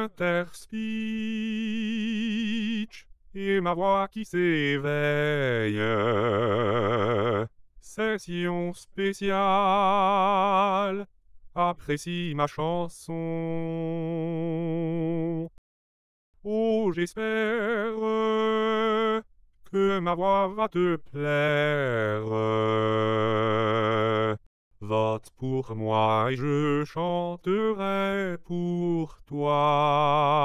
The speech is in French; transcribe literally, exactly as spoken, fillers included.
interspeech et ma voix qui s'éveille. Session spéciale, apprécie ma chanson. Oh, j'espère que ma voix va te plaire. Vote pour moi et je chanterai pour toi.